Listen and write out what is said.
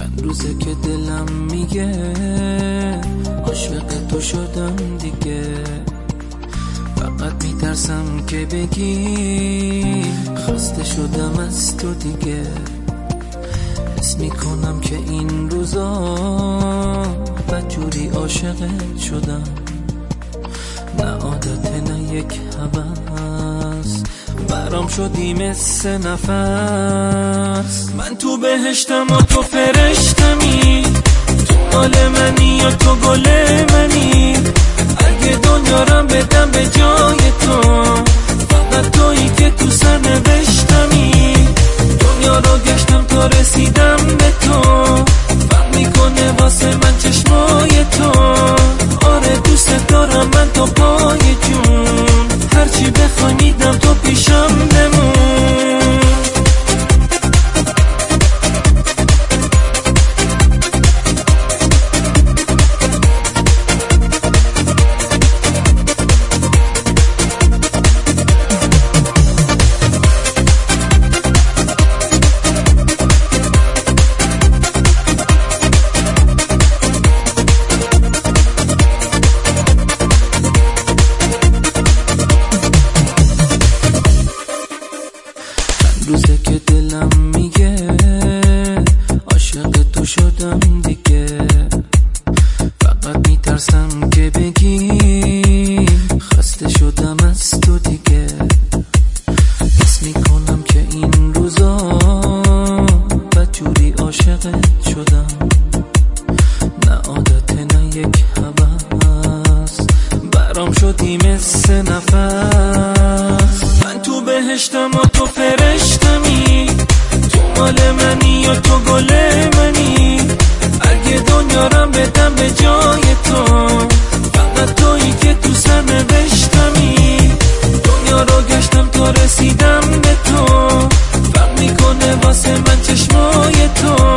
چند روزه که دلم میگه عاشق تو شدم دیگه، فقط میترسم که بگی خسته شدم از تو دیگه. حس میکنم که این روزا بدجوری عاشقت شدم، نه عادت نه یک هوس، برام شدی مثل نفس. من تو بهشتم و تو فرشتمی، تو مال منی یا تو گل منی، اگه دنیارم بدم به جای تو، فقط تویی که تو سر نوشتمی. دنیا رو گشتم تا رسیدم به تو، فرق میکنه واسه من چشمای تو. آره دوست دارم من تا پای جون، هرچی بخوای میدم تو پیشم بمون. روزه که دلم میگه عاشق تو شدم دیگه، فقط میترسم که بگی خسته شدم از تو دیگه. حس میکنم که این روزا بدجوری عاشقت شدم، نه عادت نه یک هوس، برام شدی مثل نفس. من تو بهشتم و تو فرشتمی، تو مال منی یا تو گل منی، اگه دنیارم بدم به جای تو، فقط تویی که تو سر نوشتمی. دنیا رو گشتم تا رسیدم به تو، فرق میکنه واسه من چشمای تو.